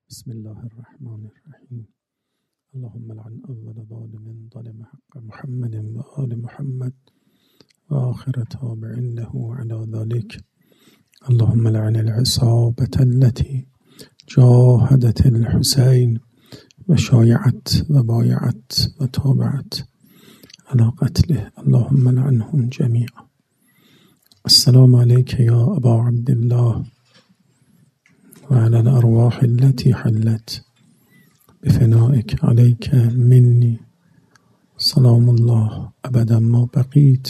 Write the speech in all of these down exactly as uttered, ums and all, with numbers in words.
بسم الله الرحمن الرحیم. اللهم لعن اول ظالم ظلم حق محمد و آل محمد و آخر تابع له على ذلك. اللهم لعن العصابة التي جاهدت الحسين و شایعت و بایعت و تابعت على قتله. اللهم لعنهم جميعا. السلام عليك يا أبا عبد الله وعلى الأرواح التي حلت بفنائك. عليك مني سلام الله أبدا ما بقيت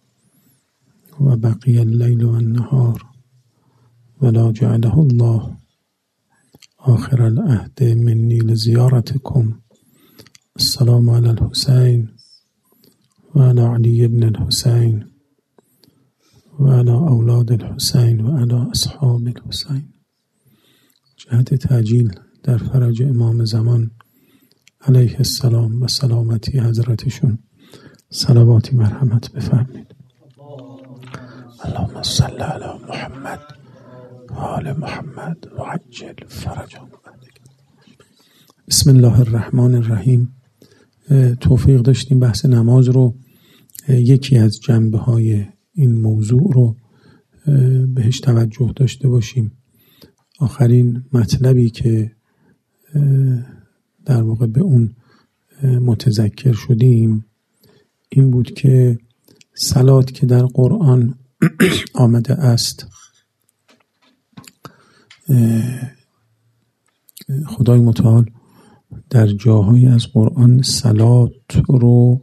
وبقي الليل والنهار ولا جعله الله آخر العهد مني لزيارتكم. السلام على الحسين وعلى علي بن الحسين وعلى أولاد الحسين وعلى أصحاب الحسين. جهت تعجیل در فرج امام زمان علیه السلام و سلامتی حضرتشون صلواتی مرحمت بفرمید. اللهم صل علی محمد و آل محمد و عجل فرجهم. بسم الله الرحمن الرحیم. توفیق داشتیم بحث نماز رو، یکی از جنبه های این موضوع رو بهش توجه داشته باشیم. آخرین مطلبی که در واقع به اون متذکر شدیم این بود که صلات که در قرآن آمده است، خدای متعال در جاهایی از قرآن صلات رو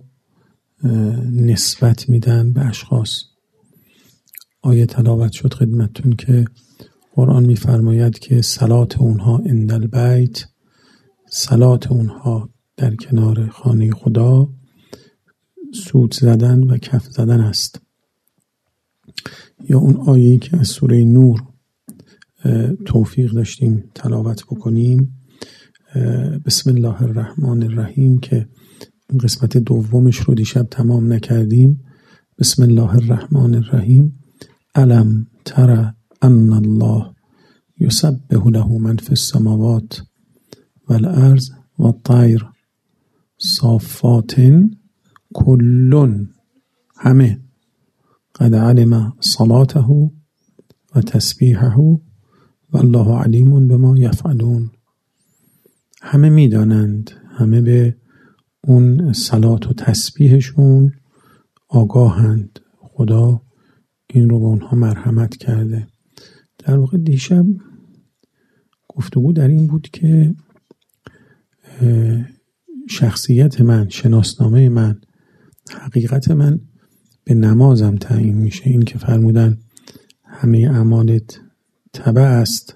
نسبت میدن به اشخاص. آیه تلاوت شد خدمتتون که قرآن می‌فرماید که صلات اونها عند البیت، صلات اونها در کنار خانه خدا سوت زدن و کف زدن است. یا اون آیه‌ای که از سوره نور توفیق داشتیم تلاوت بکنیم، بسم الله الرحمن الرحیم، که این قسمت دومش رو دیشب تمام نکردیم. بسم الله الرحمن الرحیم. الم تر ان الله یسبح له من فی السماوات والارض والطیر صافات کل، همه، قد علم صلاته و تسبیحه والله علیم بما یفعلون. همه میدانند، همه به اون صلات و تسبیحشون آگاهند. خدا این رو به اونها مرحمت کرده. در واقع دیشب گفتگو در این بود که شخصیت من، شناسنامه من، حقیقت من به نمازم تعیین میشه. این که فرمودن همه اعمالت تبع است،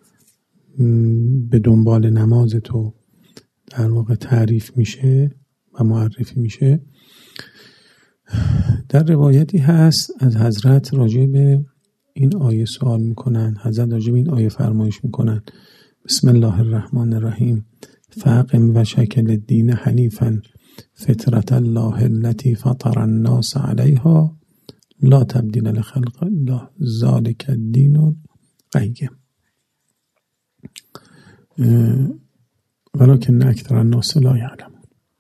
به دنبال نماز تو در واقع تعریف میشه و معرفی میشه. در روایتی هست از حضرت راجع به این آیه سوال میکنن. حضرت راجع به این آیه فرمایش میکنن بسم الله الرحمن الرحیم. فاقم وجهک للدین حنیفا فطرة الله التي فطر الناس عليها لا تبدیل لخلق الله ذلك الدین القیم ولکن اکثر الناس لا یعلمون.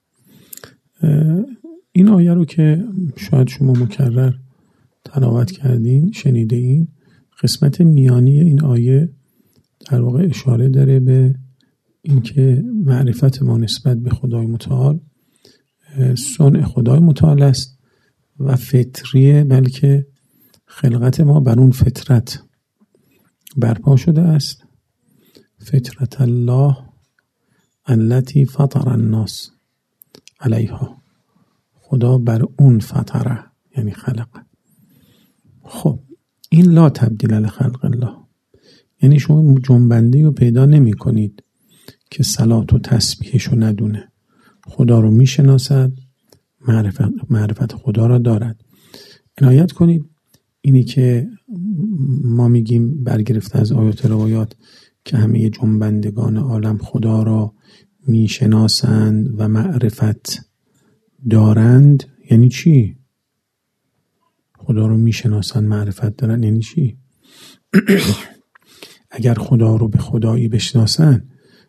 این آیه رو که شاید شما مکرر تلاوت کردین، شنیده این، قسمت میانی این آیه در واقع اشاره داره به اینکه معرفت ما نسبت به خدای متعال صنع خدای متعال است و فطریه، بلکه خلقت ما بر اون فطرت برپا شده است. فطرت الله التي فطر الناس علیها، خدا بر اون فطره یعنی خلق. خب این لا تبدیل لخلق الله، یعنی شما جنبندی رو پیدا نمی کنید که صلات و تسبیحش رو ندونه. خدا رو می شناسد، معرفت, معرفت خدا را دارد. عنایت کنید اینی که ما میگیم برگرفته از آیات روایات که همه جنبندگان عالم خدا را می شناسند و معرفت دارند. یعنی چی؟ خدا رو میشناسن، معرفت دارن، یعنی چی؟ اگر خدا رو به خدایی بشناسن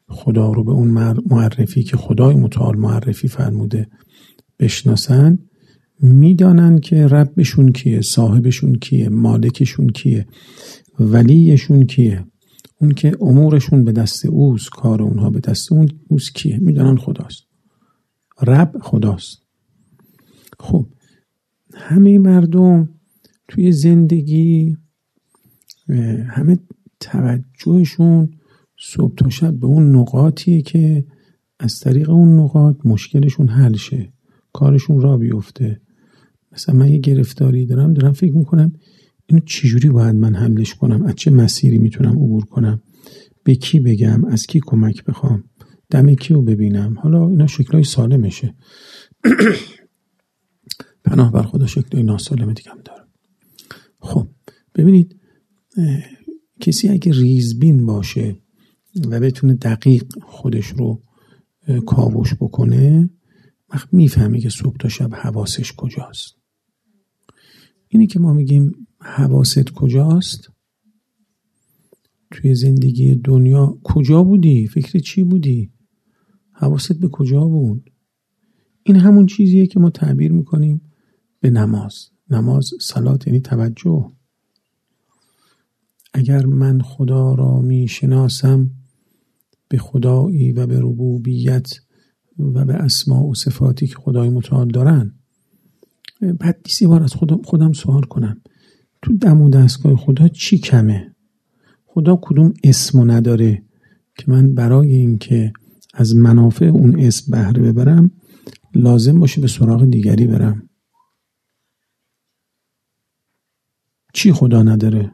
خدا رو به اون معرفی که خدای متعال معرفی فرموده بشناسن، میدانن که ربشون کیه، صاحبشون کیه، مالکشون کیه، ولیشون کیه، اون که امورشون به دست اوست، کار اونها به دست اون اوست کیه، میدانن خداست. رب خداست. خب همه مردم توی زندگی همه توجهشون صبح تا شب به اون نقاطیه که از طریق اون نقاط مشکلشون حل شه، کارشون را بیفته. مثلا من یه گرفتاری دارم دارم فکر میکنم اینو چجوری باید من حلش کنم، از چه مسیری میتونم عبور کنم، به کی بگم، از کی کمک بخوام، دم کیو ببینم. حالا اینا شکلای سالمشه پناه بر خدا شکلای ناسالم دیگه هم داره. خب ببینید، کسی اگه ریزبین باشه و بتونه دقیق خودش رو کاوش بکنه، وقت میفهمه که صبح تا شب حواسش کجاست. اینی که ما میگیم حواست کجاست، توی زندگی دنیا کجا بودی، فکر چی بودی، حواست به کجا بود. این همون چیزیه که ما تعبیر میکنیم به نماز. نماز، صلات یعنی توجه. اگر من خدا را میشناسم به خدایی و به ربوبیت و به اسماء و صفاتی که خدای متعال دارن، بعد دیسی بار از خودم, خودم سوال کنم تو دم و دستگاه خدا چی کمه؟ خدا کدوم اسمو نداره که من برای این که از منافع اون اسم بهره ببرم لازم باشه به سراغ دیگری برم؟ چی خدا نداره؟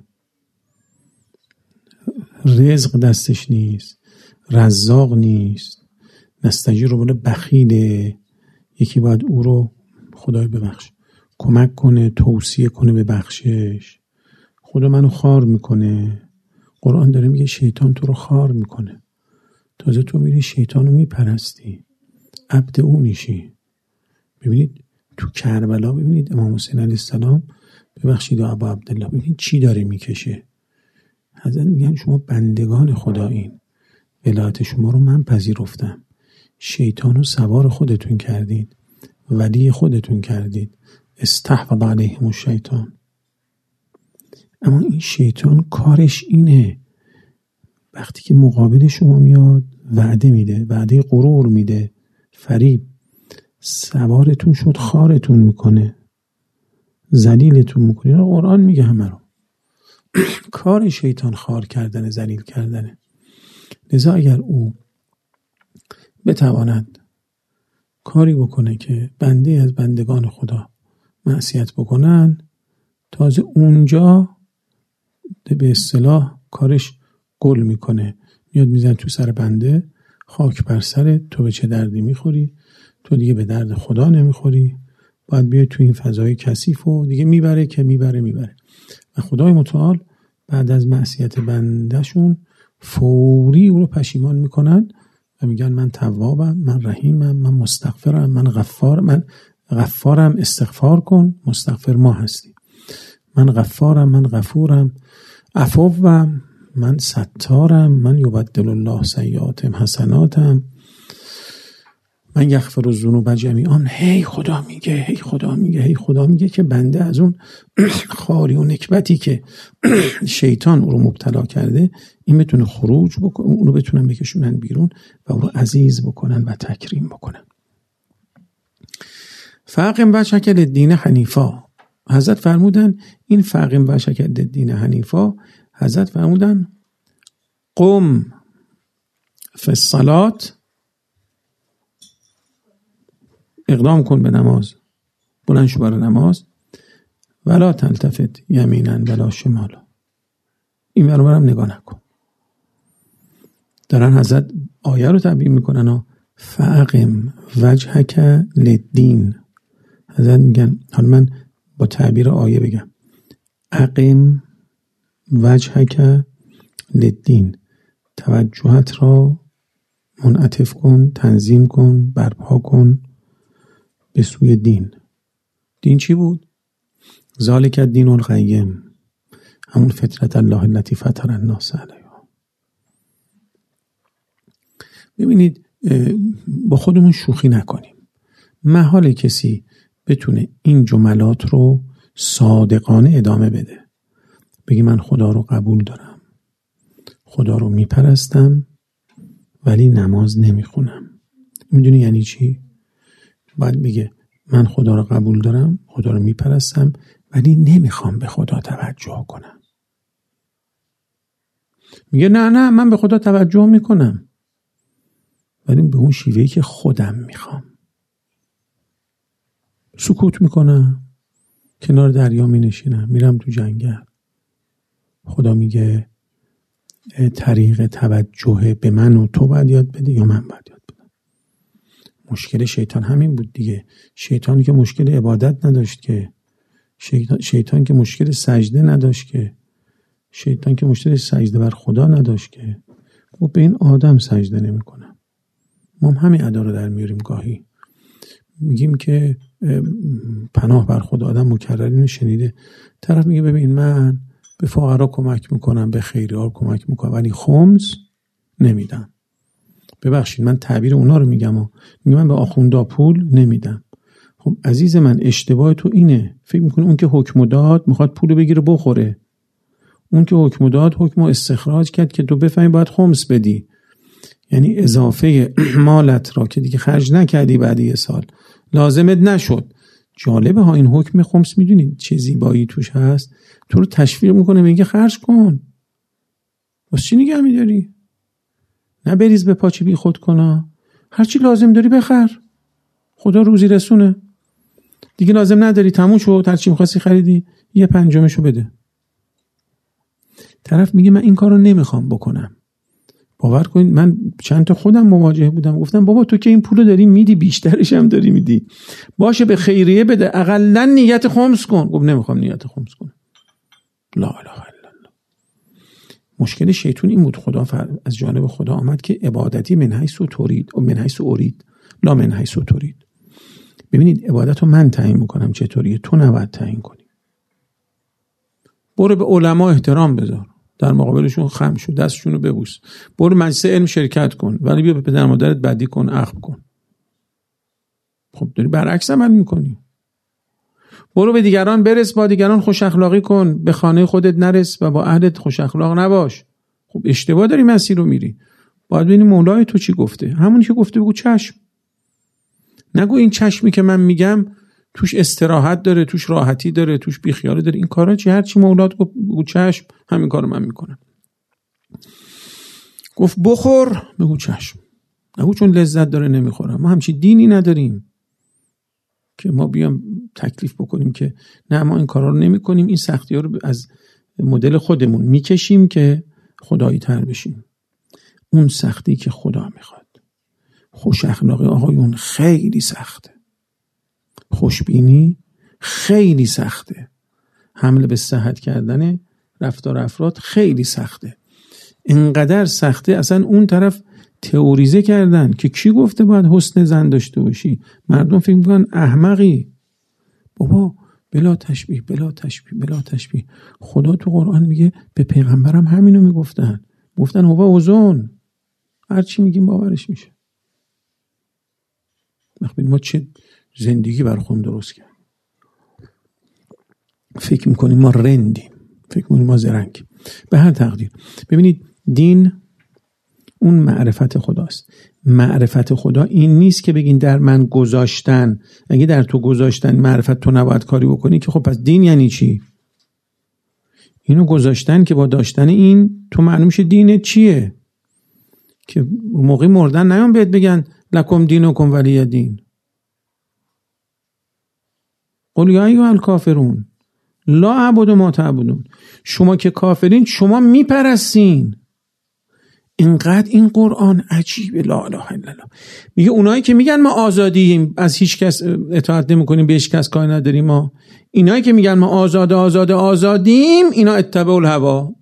رزق دستش نیست، رزاق نیست، نستجیر رو بله بخیله، یکی باید او رو خدای ببخش کمک کنه، توصیه کنه به بخشش. خدا منو خار میکنه. قرآن داره میگه شیطان تو رو خار میکنه، تازه تو میری شیطان رو میپرستی، عبد او میشی. ببینید تو کربلا، ببینید امام حسین علیه السلام، ببخشید ابا عبدالله، ببینید چی داره میکشه. حضرت میگن شما بندگان خدایین، ولایت شما رو من پذیرفتم، شیطان رو سوار خودتون کردید، ولی خودتون کردید، استحوذ علیهم الشیطان. اما این شیطان کارش اینه وقتی که مقابل شما میاد وعده میده، وعده غرور میده، فریب، سوارتون شد خارتون میکنه، ذلیلتون میکنه. قرآن میگه همه رو. کار شیطان خار کردن، ذلیل کردنه. لذا اگر او بتواند کاری بکنه که بنده از بندگان خدا معصیت بکنن، تازه اونجا به اصطلاح کارش گل میکنه، میاد میزن تو سر بنده، خاک بر سرت، تو به چه دردی میخوری، تو دیگه به درد خدا نمیخوری، باید بیای تو این فضای کثیف و دیگه میبره که میبره میبره. و خدای متعال بعد از معصیت بندهشون فوری او رو پشیمان میکنن و میگن من توابم، من رحیمم، من مستغفرم، من غفار، من غفارم، استغفار کن، مستغفر ما هستی. من غفارم، من غفورم، عفوم، من ستارم، من یبدل الله سیئاتهم حسناتم، من یغفر الذنوب جمیعا. هی خدا میگه، هی خدا میگه، هی خدا میگه که بنده از اون خاری و نکبتی که شیطان او رو مبتلا کرده این بتونه خروج بکنه، اون رو بتونن بکشونن بیرون و او رو عزیز بکنن و تکریم بکنن. فاقم وجهک للدین حنیفا. حضرت فرمودن این فاقم وجهک للدین حنیفا، حضرت فرمودن قم فی الصلاة، اقدام کن به نماز، بلند شو برای نماز، ولا تلتفت یمینا ولا شمالا، این ور اونورم نگاه نکن. دارن حضرت آیه رو تعبیر میکنن ها، فاقم وجهک للدین. حضرت میگن، حالا من با تعبیر آیه بگم، اقم وجهک للدین، توجهت را منعطف کن، تنظیم کن، برپا کن به سوی دین. دین چی بود؟ ذالک الدین القیم، همون فطرت الله التي فطر الناس علیها. ببینید با خودمون شوخی نکنیم. محال کسی بتونه این جملات رو صادقانه ادامه بده، بگی من خدا رو قبول دارم، خدا رو میپرستم ولی نماز نمیخونم. میدونی یعنی چی؟ باید بگه من خدا رو قبول دارم، خدا رو میپرستم ولی نمیخوام به خدا توجه کنم. میگه نه نه من به خدا توجه میکنم ولی به اون شیوهی که خودم میخوام. سکوت میکنم، کنار دریا مینشینم، میرم تو جنگل. خدا میگه طریق توجه به من و تو باید یاد بده یا من باید یاد بدم؟ مشکل شیطان همین بود دیگه. شیطان که مشکل عبادت نداشت که، شیطان, شیطان که مشکل سجده نداشت که، شیطان که مشکل سجده بر خدا نداشت که. و به این آدم سجده نمی کنم. ما هم همین ادا رو در میاریم. گاهی میگیم که پناه بر خدا. آدم مکررین شنیده، طرف میگه ببین من به فقرا کمک میکنم، به خیریار کمک میکنم ولی خمس نمیدم. ببخشید من تعبیر اونا رو میگم و میگم من به آخوندا پول نمیدم. خب عزیز من اشتباه تو اینه، فکر میکنی اون که حکم داد میخواد پولو بگیره بخوره. اون که حکم داد حکم استخراج کرد که تو بفهمی باید خمس بدی، یعنی اضافه مالت را که دیگه خرج نکردی بعد یه سال لازمت نشد. جالبه ها این حکم خمس، میدونید چه زیبایی توش هست؟ تو رو تشویق میکنه، میگه خرج کن. واسه چی نگه میداری؟ نه بریز به پاچه بی خود کنا، هرچی لازم داری بخر، خدا روزی رسونه. دیگه لازم نداری تموم شد، هرچی میخواستی خریدی، یه پنجمشو بده. طرف میگه من این کارو نمیخوام بکنم. باور کنید من چند تا خودم مواجه بودم، گفتم بابا تو که این پولو داری میدی، بیشترش هم داری میدی، باشه به خیریه بده، اقلا نیت خمس کن. گفت نمیخوام نیت خمس کنم. لا اله الا الله. مشکل شیطان این بود. خدا از جانب خدا آمد که عبادتی من حیث ترید و من حیث ارید لا من حیث ترید. ببینید عبادت رو من تعیین میکنم چطوریه، تو نباید تعیین کنی. برو به علما احترام بذار، در مقابلشون خم شو، دستشون رو ببوس، برو مجلس علم شرکت کن ولی بیا به پدر مادرت بدی کن، عقب کن. خب داری برعکس عمل میکنی. برو به دیگران برس، با دیگران خوش اخلاقی کن، به خانه خودت نرس و با اهلت خوش اخلاق نباش. خب اشتباه داری مسیر رو میری. باید ببینی مولای تو چی گفته. همونی که گفته بگو چشم. نگو این چشمی که من میگم توش استراحت داره، توش راحتی داره، توش بیخیالی داره. این کارا چی؟ هر چی مولات گفت بگو چشم، همین کارو من میکنم. گفت بخور، بگو چشم. نگو چون لذت داره نمیخورم. ما همچی دینی نداریم که ما بیام تکلیف بکنیم که نه ما این کارا رو نمیکنیم، این سختی ها رو از مدل خودمون میکشیم که خدایی تر بشیم. اون سختی که خدا میخواد. خوش اخلاقی آقایون خیلی سخته، خوشبینی خیلی سخته، حمله به صحت کردن رفتار افراد خیلی سخته. اینقدر سخته اصلا اون طرف تئوریزه کردن که کی گفته باید حسن زن داشته باشی. مردم فکر میکنن احمقی. بابا بلا تشبیه بلا تشبیه بلا تشبیه. خدا تو قرآن میگه، به پیغمبرم همینو میگفتن، گفتن هوا اوزون، هر چی میگیم باورش میشه. وقتی ما چه زندگی بر خودمون درست کردیم، فکر میکنیم ما رندیم، فکر میکنیم ما زرنگ. به هر تقدیر ببینید دین اون معرفت خداست. معرفت خدا این نیست که بگین در من گذاشتن، اگه در تو گذاشتن معرفت تو نباید کاری بکنی که خب پس دین یعنی چی؟ اینو گذاشتن که با داشتن این تو معلوم شه دینت چیه، که موقع مردن نیان بهت بگن لکم دینکم ولی دین. قل یا ایها الکافرون لا اعبد ما تعبدون. شما که کافرین شما میپرستین. اینقدر این قرآن عجیبه. لا اله الا الله. میگه اونایی که میگن ما آزادیم، از هیچ کس اطاعت نمیکنیم، به هیچ کس کاری نداریم، ما اینایی که میگن ما آزاد آزاد آزادیم، اینا اتبعوا الهوا.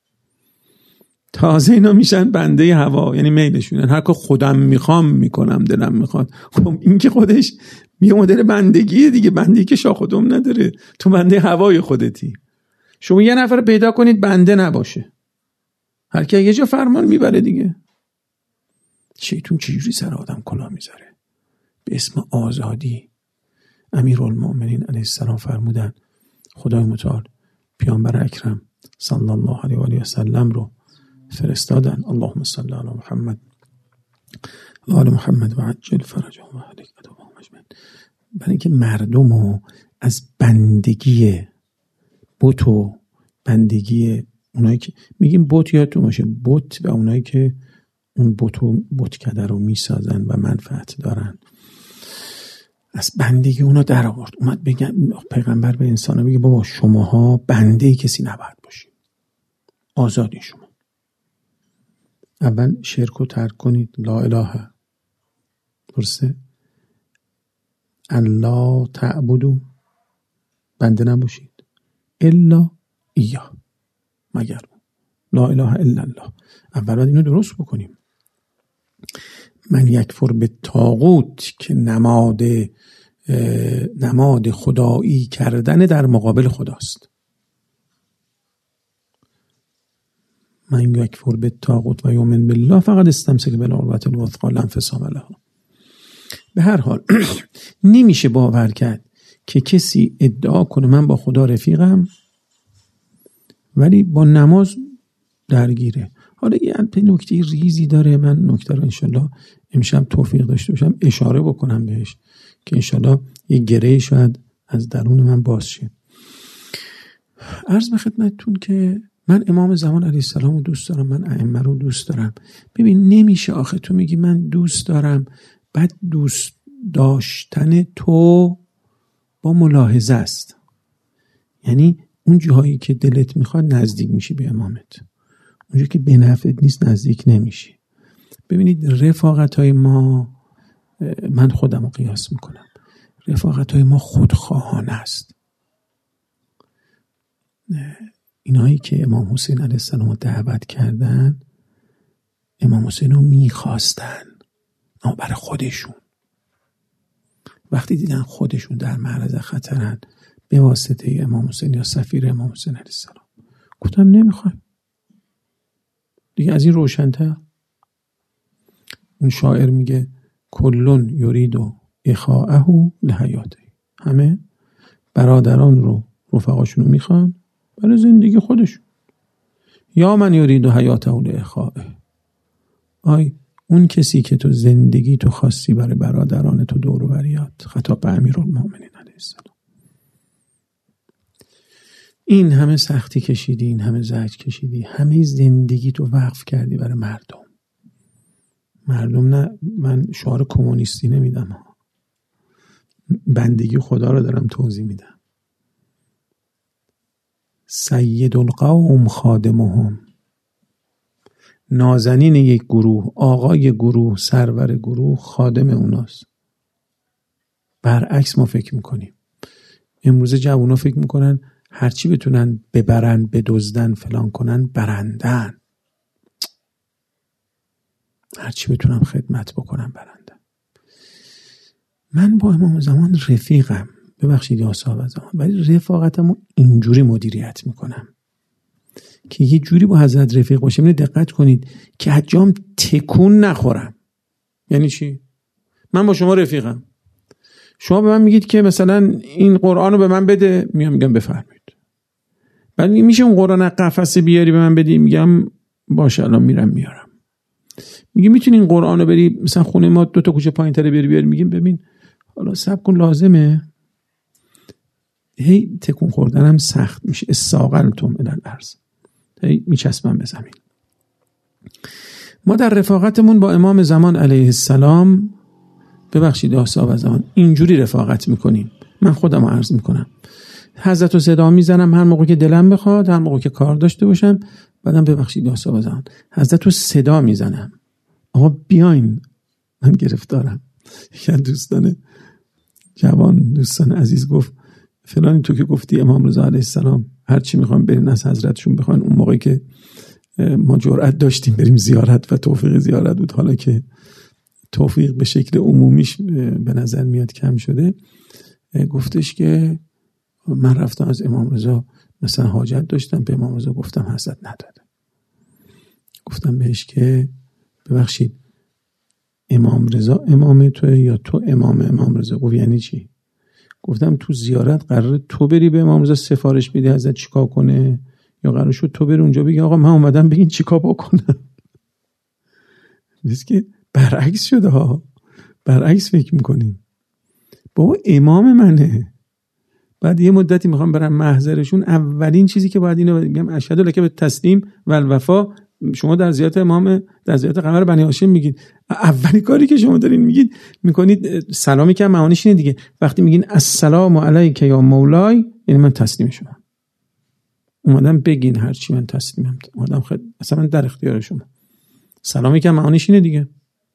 تازه اینا میشن بنده هوا، یعنی میلشونن، هر که خودم میخوام میکنم، دلم میخواد. خب این که خودش یه مدل بندگیه دیگه، بندگی که شاه خودم نداره، تو بنده هوای خودتی. شما یه نفر پیدا کنید بنده نباشه، هر کی یه جا فرمان میبره دیگه. شیطون چجوری سر آدم کلاه میذاره به اسم آزادی. امیرالمؤمنین علیه السلام فرمودن خدای متعال پیامبر اکرم صلی الله علیه و آله و سلم رو فرستادن، اللهم صل علی محمد و آل محمد و عجل فرجهم و اهلک عدوهم اجمعین، برای اینکه مردم رو از بندگی بت و بندگی اونایی که میگیم بت، یادتون باشه بت و اونایی که اون بت و بتکده رو میسازن و منفعت دارن، از بندگی اونا در آورد. اومد بگن پیغمبر به انسانا بگه بابا شماها بنده کسی نباید باشید، آزادی شما. اول شرک رو ترک کنید، لا اله، درسته؟ الله تعبدو، بنده نباشید، الا ایاه، مگر لا اله الا الله. اول باید اینو درست بکنیم. من یکفر به طاغوت که نماد نماد خدایی کردن در مقابل خداست. من یکفر به طاغوت و یؤمن بالله فقط استمسک بالعروة الوثقی لا انفصام لها. به هر حال نمیشه باور کرد که کسی ادعا کنه من با خدا رفیقم ولی با نماز درگیره. حالا یه نکته ریزی داره، من نکته رو انشالله امشب توفیق داشته باشم اشاره بکنم بهش که انشالله یه گره شاید از درون من باز شه. عرض به خدمتتون که من امام زمان علیه السلام رو دوست دارم، من ائمه رو دوست دارم. ببین نمیشه آخه تو میگی من دوست دارم بعد دوست داشتن تو با ملاحظه است، یعنی اون جاهایی که دلت میخواد نزدیک میشی به امامت، اونجا که به نفعت نیست نزدیک نمیشی. ببینید رفاقت های ما، من خودم رو قیاس میکنم، رفاقت های ما خودخواهانه است. اینایی که امام حسین علیه السلام رو دعوت کردن، امام حسین رو میخواستن اما برای خودشون. وقتی دیدن خودشون در معرض خطرن به واسطه امام حسین یا سفیر امام حسین علیه السلام، گفتم نمیخوایم دیگه. از این روشن‌تر اون شاعر میگه کلون یرید اخاءه لحیاته، همه برادران رو رفقاشون رو میخوان برای زندگی خودشون. یا من یرید حیاته لاخائه، آی اون کسی که تو زندگی تو خاصی برای برادران تو دور و بریات. خطاب به امیرالمؤمنین علیه السلام. این همه سختی کشیدی، این همه زجر کشیدی، همه زندگی تو وقف کردی برای مردم. مردم نه، من شعار کمونیستی نمیدم ها، بندگی خدا رو دارم توضیح میدم. سید القوم خادمهم، نازنین یک گروه، آقای گروه، سرور گروه خادم اوناست. برعکس ما فکر میکنیم. امروز جوونا فکر میکنن هرچی بتونن ببرن، بدزدن، فلان کنن برندن، هرچی بتونم خدمت بکنم برندن. من با امام زمان رفیقم، ببخشید یا صاحب زمان، ولی رفاقتمو اینجوری مدیریت میکنم که یه جوری با حضرت رفیق باشم. اینو دقت کنید که حجام تکون نخورم. یعنی چی؟ من با شما رفیقم، شما به من میگید که مثلا این قرآن رو به من بده، میام میگم بفرمایید. بعد میشه اون قرآن قفسه بیاری به من بدی، میگم باشه الان میرم میارم. میگه میتونی این قرآن رو بری مثلا خونه ما دو تا کوچه پایین‌تر بیاری بیاری، میگیم ببین حالا صبر کن لازمه. هی تکون خوردنم سخت میشه. استاقلتم الی الارض، هی میچسبم به زمین. ما در رفاقتمون با امام زمان علیه السلام، ببخشید اصحاب زمان، اینجوری رفاقت میکنیم. من خودم عرض میکنم، حضرت رو صدا میزنم هر موقع که دلم بخواد، هر موقع که کار داشته باشم. بعدم ببخشید اصحاب زمان، حضرت رو صدا میزنم آقا بیاین من گرفتارم. یکی دوستان جوان، دوستان عزیز گفت فلانی تو که گفتی امام رضا علیه السلام هر چی میخوام برین از حضرتشون بخوان. اون موقعی که ما جرأت داشتیم بریم زیارت و توفیق زیارت بود، حالا که توفیق به شکل عمومیش به نظر میاد کم شده، گفتش که من رفتم از امام رضا مثلا حاجت داشتم، به امام رضا گفتم حضرت نداده. گفتم بهش که ببخشید امام رضا امام تو یا تو امام امام رضا؟ گفت یعنی چی؟ گفتم تو زیارت قراره تو بری به امام رضا سفارش بدی ازت چیکار کنه، یا قرار شد تو بری اونجا بگی آقا من اومدم بگین چیکار بکنم؟ نیست که برعکس شده ها، برعکس فکر میکنیم. بابا امام منه، بعد یه مدتی میخوام برم محضرشون، اولین چیزی که باید اینو بگم اشهد لک بالتسلیم و الوفا. شما در زیارت امام، در زیارت قمر بنی هاشم میگید، اولین کاری که شما دارین میگید میکنید سلامی که معانیش اینه دیگه. وقتی میگین السلام علیک یا مولای، یعنی من تسلیم شدم، اومدم بگین هر چی من تسلیمم، اومدم خد... اصلا من در اختیار شما. سلامی که معانیش اینه دیگه.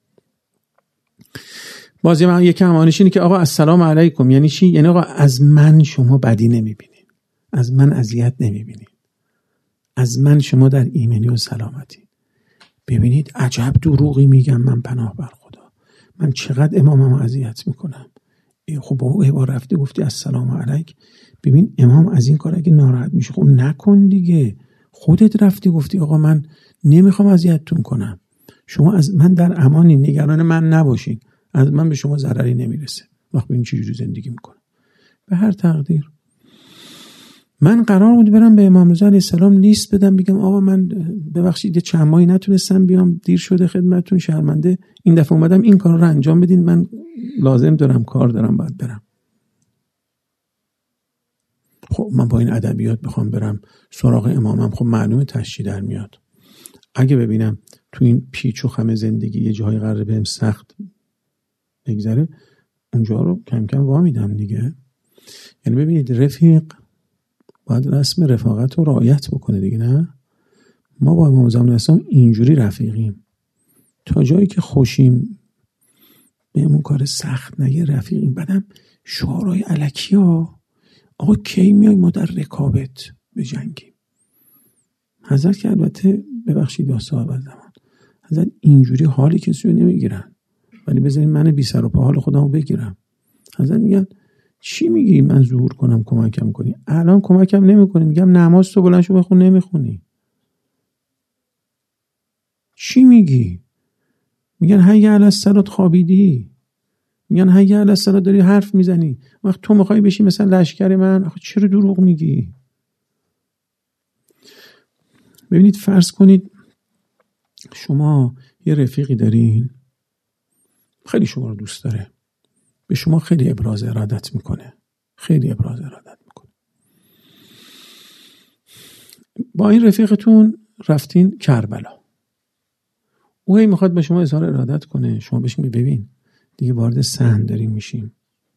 بازی من یکی معانیش اینه که آقا السلام علیکم یعنی چی؟ یعنی آقا از من شما بدی نمیبینین، از من اذیت نمیبینین، از من شما در ایمنی و سلامتی. ببینید عجب دروغی میگم من، پناه بر خدا، من چقدر امامم اذیت میکنم. خب بابا بار رفتی گفتی السلام علیک، ببین امام از این کار اگه ناراحت میشه خب نکن دیگه. خودت رفتی گفتی آقا من نمیخوام اذیتتون کنم، شما از من در امانی، نگران من نباشین، از من به شما ضرری نمیرسه. وقت ببین چجوری زندگی میکنم. به هر تقدیر من قرار بود برم به امام رضا علیه السلام لیست بدم، بگم آقا من ببخشید چند ماهی نتونستم بیام، دیر شده خدمتتون، شرمنده، این دفعه اومدم این کار رو انجام بدین، من لازم دارم، کار دارم، باید برم. خب من با این ادبیات بخوام برم سراغ امامم، خب معلومه تشجیع در میاد. اگه ببینم تو این پیچ و خم زندگی یه جایی قراره بهم سخت بگذره، اونجا رو کم کم وا میدم دیگه. یعنی ببینید رفیق باید رسم رفاقت رو رعایت بکنه دیگه. نه ما با امام زمان اسلام اینجوری رفیقیم، تا جایی که خوشیم بهمون کار سخت نگه رفیقیم. بعدم شعارهای الکی ها، آقا کی میای ما در رکابت بجنگیم؟ حضرت که البته ببخشید یا صاحب زمان، حضرت اینجوری حالی کسی رو نمیگیرن، ولی بذارین من بی سر و پا حال خودمو بگیرم. حضرت میگن چی میگی من ظهور کنم کمکم کنی؟ الان کمکم نمیکنی، میگم نماز تو بلند شو بخون، نمیخونی. چی میگی؟ میگن حی علی الصلاه خوابیدی، میگن حی علی الصلاه داری حرف میزنی. وقت تو میخوای بشی مثلا لشکر من، آخه چرا دروغ میگی؟ ببینید فرض کنید شما یه رفیقی دارین، خیلی شما رو دوست داره، به شما خیلی ابراز ارادت میکنه، خیلی ابراز ارادت میکنه. با این رفیقتون رفتین کربلا، او هی میخواد به شما اظهار ارادت کنه، شما بهش میگی ببین دیگه وارد صحن داریم میشیم،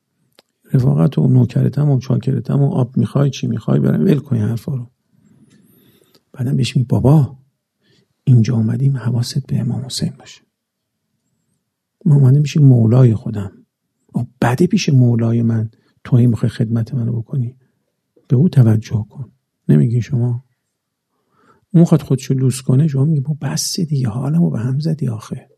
رفاقت و نوکرتم و چاکرتم و آب میخوای چی میخوای برم ول کن حرفا رو. بعدم بهش میگی بابا اینجا اومدیم حواست به امام حسین باشه، ما اومدیم میشیم مولای خودم، بده پیش مولای من تو هی میخوای خدمت منو بکنی، به او توجه کن. نمیگی شما؟ اون خود خودشو لوس کنه، شما میگی با بس دیگه حالمو به هم زدی آخه.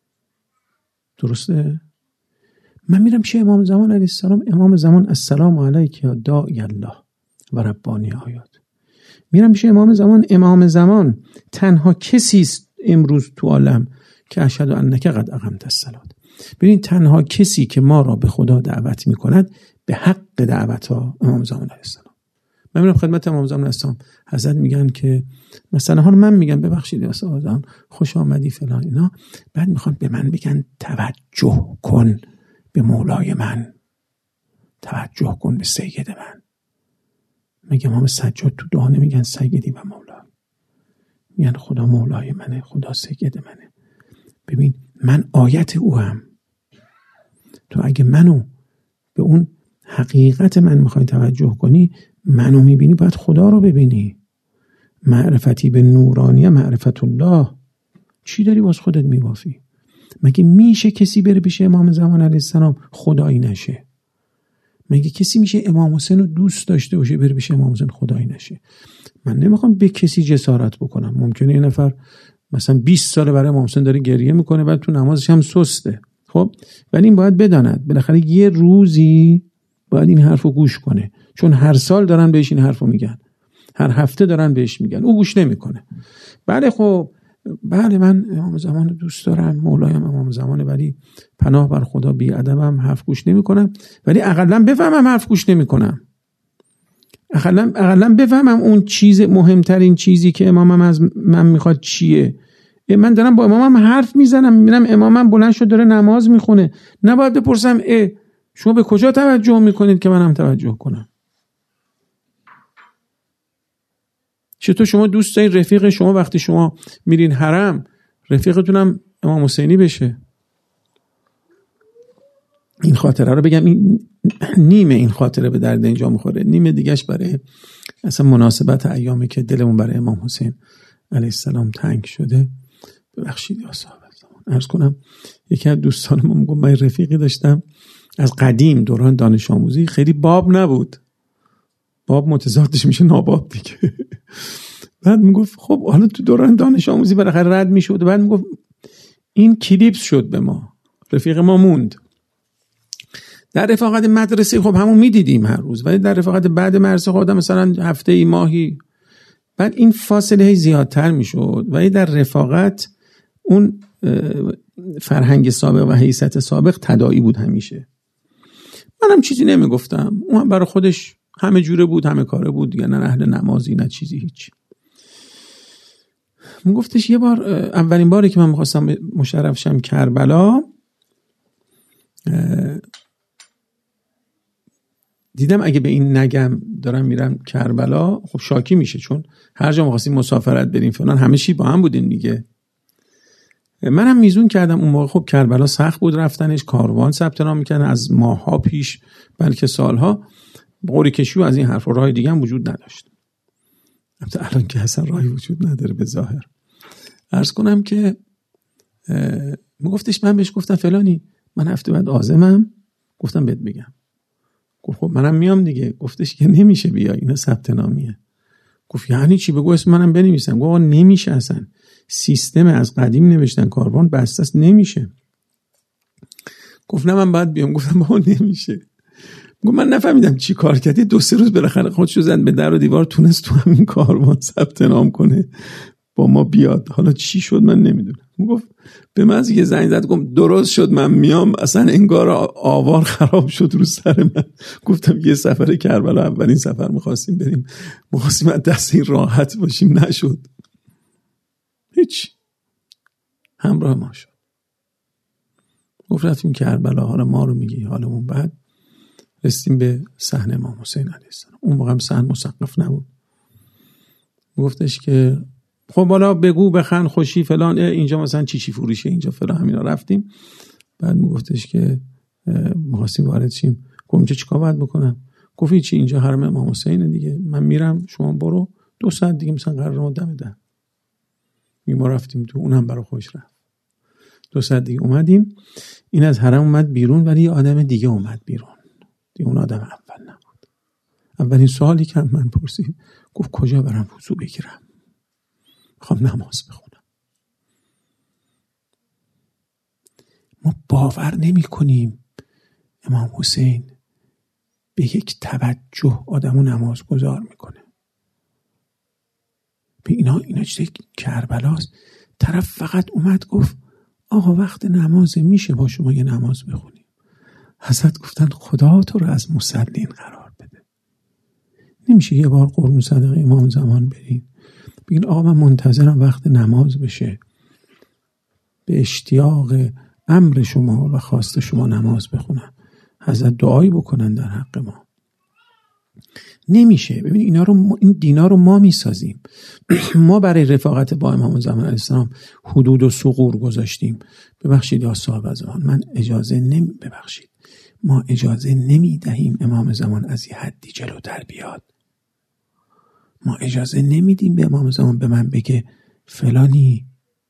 درسته؟ من میرم پیش امام زمان علیه السلام، امام زمان السلام علیک یا داعی الله و ربانی آیات. میرم پیش امام زمان، امام زمان تنها کسی است امروز تو عالم که اشهد انک قد اقمت الصلاه. ببین تنها کسی که ما را به خدا دعوت میکند به حق دعوت ها امام زمان علیه السلام. من میرم خدمت امام زمان السلام، حضرت میگن که مثلا حالا من میگم ببخشید یا صاحب خوش آمدی فلان اینا، بعد میخوان به من بگن توجه کن به مولای من، توجه کن به سید من. میگم امام سجاد تو دعا نمیگن سیدی و مولا، میگن خدا مولای منه، خدا سید منه. ببین من آیت او هم، تو اگه منو به اون حقیقت من میخوای توجه کنی، منو میبینی باید خدا رو ببینی. معرفتی به نورانیه معرفت الله. چی داری باز خودت میبافی؟ مگه میشه کسی بره پیش امام زمان علیه السلام خدایی نشه؟ مگه کسی میشه امام حسین رو دوست داشته باشه بره پیش امام حسین خدایی نشه؟ من نمیخوام به کسی جسارت بکنم. ممکنه یه نفر مثلا بیست ساله برای امام حسین داره گریه میکنه، بعد تو نمازش هم سسته. خب ولی این باید بداند بالاخره یه روزی باید این حرفو گوش کنه، چون هر سال دارن بهش این حرفو میگن، هر هفته دارن بهش میگن، او گوش نمیکنه. بله خب بله من امام زمان رو دوست دارم، مولایم امام زمانه، ولی پناه بر خدا بی ادبم، حرف گوش نمی کنم، ولی اقلا بفهمم حرف گوش نمی کنم، اقلا اقلا بفهمم اون چیز مهمترین چیزی که امامم از من میخواد چیه. من دارم با امامم حرف میزنم، میبینم امامم بلند شد داره نماز میخونه، نباید بپرسم اه شما به کجا توجه میکنید که منم توجه کنم؟ چطور شما دوست دارین رفیق شما وقتی شما میرین حرم رفیقتونم امام حسینی بشه؟ این خاطره رو بگم، این نیمه این خاطره به درد اینجا میخوره، نیمه دیگهش برای اصلا مناسبت ایامی که دلمون برای امام حسین علیه السلام تنگ شده. ببخشید یا صاحب زمان عرض کنم، یکی از دوستانم میگم من رفیقی داشتم از قدیم دوران دانش آموزی، خیلی باب نبود، باب متضادش میشه ناباب دیگه. بعد میگفت خب حالا تو دوران دانش آموزی بالاخره رد میشد، بعد میگفت این کلیپس شد به ما، رفیق ما موند. در رفاقت مدرسه خب همون میدیدیم هر روز، ولی در رفاقت بعد مدرسه خودم مثلا هفته ای ماهی، بعد این فاصله زیادتر میشد، ولی در رفاقت اون فرهنگ سابق و حیثیت سابق تداعی بود همیشه. منم چیزی نمیگفتم، اون هم برای خودش همه جوره بود، همه کاره بود دیگه، نه اهل نمازی نه چیزی هیچ. میگفتش یه بار، اولین باری که من میخواستم مشرف شم کربلا، دیدم اگه به این نگم دارم میرم کربلا خب شاکی میشه، چون هر جا می‌خواستیم مسافرت بریم فلان همه چی با هم بودیم دیگه. منم میزون کردم اون موقع، خب کربلا سخت بود رفتنش، کاروان ثبت نام میکردن از ماه‌ها پیش بلکه سالها، قوری کشی و از این حرفا، راه دیگه هم وجود نداشت. البته الان که اصلا راهی وجود نداره به ظاهر. عرض کنم که میگفتش، من بهش گفتم فلانی من هفته بعد عازمم، گفتم بهت بگم. گفت خب منم میام دیگه. گفتش که نمیشه بیا، اینا ثبت نامیه. گفت یعنی چی؟ بگو اسم منم بنویسم. گفت نمیشه، اصلا سیستم از قدیم نوشتن کاروان بسته است، نمیشه. گفت نه من باید بیام. گفتم بابا نمیشه. گفت من نفهمیدم چی کار کردی، دو سه روز بالاخره خودشو زد به در و دیوار، تونست تو همین کاروان ثبت نام کنه با ما بیاد. حالا چی شد من نمیدونم. گفت به من یه زنگ زد، گفت درست شد من میام، اصلا انگار آوار خراب شد رو سر من. گفتم یه سفر کربلا اولین سفر می‌خواستیم بریم، می‌خواستیم از دست این راحت باشیم، نشد. هیچ، همراه ما شد. گفت رفتیم کربلا، حالا ما رو میگی حالمون بعد. رسیدیم به صحنه امام حسین علیه السلام. اون موقع هم صحن مسقف نبود. گفتش که خب بالا بگو بخند خوشی فلان، اینجا مثلا چی چی فروشه اینجا فلان، همینا رفتیم. بعد میگفتش که می‌خواستیم وارد شیم. گفتم چه چیکار باید بکنم؟ گفت چی، اینجا حرم امام حسین دیگه، من میرم شما برو، دو ساعت دیگه مثلا قرار ما دم ده. ما رفتیم تو، اونم برای خوش رفت. دو ساعت دیگه اومدیم، این از حرم اومد بیرون، ولی یه آدم دیگه اومد بیرون دیگه، اون آدم اول نبود. اولین سوالی که من پرسید، گفت کجا برم وضو بگیرم؟ میخوام نماز بخونم. ما باور نمی کنیم امام حسین به یک توجه آدمو نماز گذار میکنه. به اینا اینا چیزی کربلاست. طرف فقط اومد گفت آقا وقت نمازه، میشه با شما یه نماز بخونیم؟ حضرت گفتن خدا تو رو از مسلین قرار بده، نمیشه یه بار قربون صدقه امام زمان برین بگین آقا من منتظرم وقت نماز بشه، به اشتیاق امر شما و خواست شما نماز بخونم، حضرت دعایی بکنن در حق ما؟ نمیشه. ببین اینا رو ما، این دینا رو ما میسازیم. ما برای رفاقت با امام زمان علیه السلام حدود و ثغور گذاشتیم. ببخشید یا صاحب زمان، من اجازه نمی ببخشید ما اجازه نمیدهیم امام زمان از یه حدی جلوتر بیاد. ما اجازه نمیدیم به امام زمان به من بگه فلانی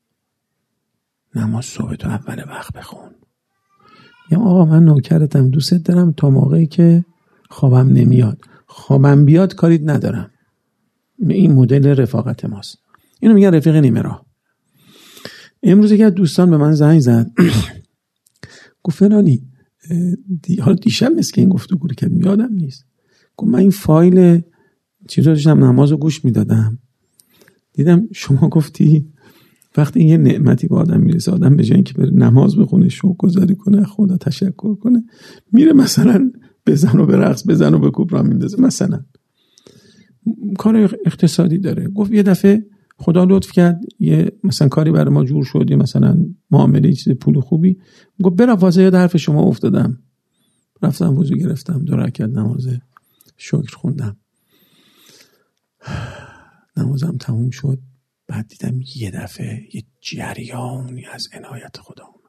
نماز صبح تو اول وقت بخون. یا آقا من نوکرتم، دوست دارم تا موقعی که خوابم نمیاد، خوابم بیاد کاریت ندارم. این مدل رفاقت ماست. اینو میگن رفیق نیمه راه. امروز یکی از دوستان به من زنگ زد گفت فلانی دی... حالا دیشب مثل که این گفتگو رو کردم یادم نیست، گفت من این فایل چیزو داشتم نمازو گوش میدادم، دیدم شما گفتی وقتی یه نعمتی به آدم میرسه، آدم به جای اینکه بره نماز بخونه، شکرگزاری کنه، خدا تشکر کنه، میره مثلا بزن و برقص، بزن و به کوب را میندازه. مثلا کار اقتصادی داره، گفت یه دفعه خدا لطف کرد یه مثلا کاری برای ما جور شد، مثلا معامله چیز پول خوبی، گفت برا واسه یاد حرف شما افتادم، رفتم وضو گرفتم، دو رکعت نماز شکر خوندم، نمازم تموم شد. بعد دیدم یه دفعه یه جریانی از عنایت خدا اومد.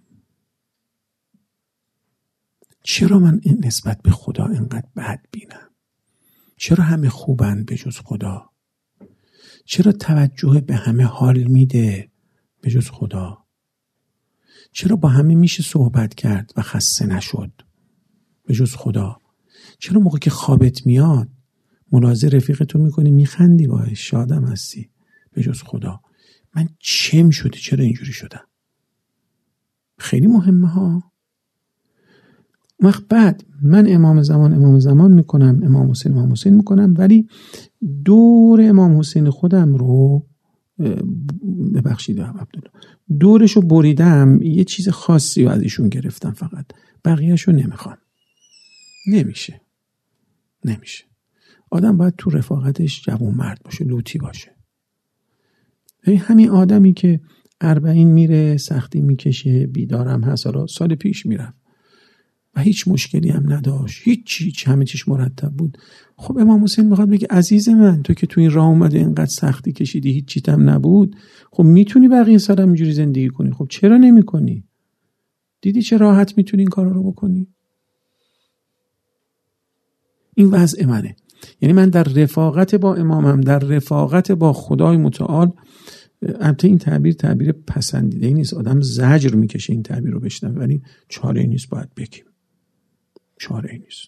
چرا من این نسبت به خدا اینقدر بد بینم؟ چرا همه خوبن به جز خدا؟ چرا توجه به همه حال میده به جز خدا؟ چرا با همه میشه صحبت کرد و خسته نشد به جز خدا؟ چرا موقع که خوابت میاد ملاحظه رفیقتو میکنی میخندی باهاش، شادم هستی به جز خدا؟ من چم شده چرا اینجوری شدم؟ خیلی مهمه ها. وقت بعد من امام زمان امام زمان میکنم، امام حسین امام حسین میکنم، ولی دور امام حسین خودم رو ببخشید عبدالله دورش رو بریدم، یه چیز خاصی رو از ایشون گرفتم، فقط بقیهش رو نمیخوام. نمیشه نمیشه آدم باید تو رفاقتش جوان مرد باشه، لوتی باشه. همین آدمی که اربعین میره، سختی میکشه، بیدارم هست، حالا سال پیش میرم و هیچ مشکلی هم نداشت، هیچ هیچ همه چیش مرتب بود. خب امام حسین میخواد بگه عزیز من، تو که تو این راه اومده اینقدر سختی کشیدی، هیچ چیت هم نبود، خب میتونی بقیه سال هم اینجوری زندگی کنی، خب چرا نمیکنی؟ دیدی چه راحت میتونی این کارا رو بکنی؟ این وضع منه. یعنی من در رفاقت با امامم، در رفاقت با خدای متعال، البته این تعبیر تعبیر پسندیده نیست، آدم زجر میکشه این تعبیر رو بشنوه، ولی چاره نیست، باید بگیم چاره نیست.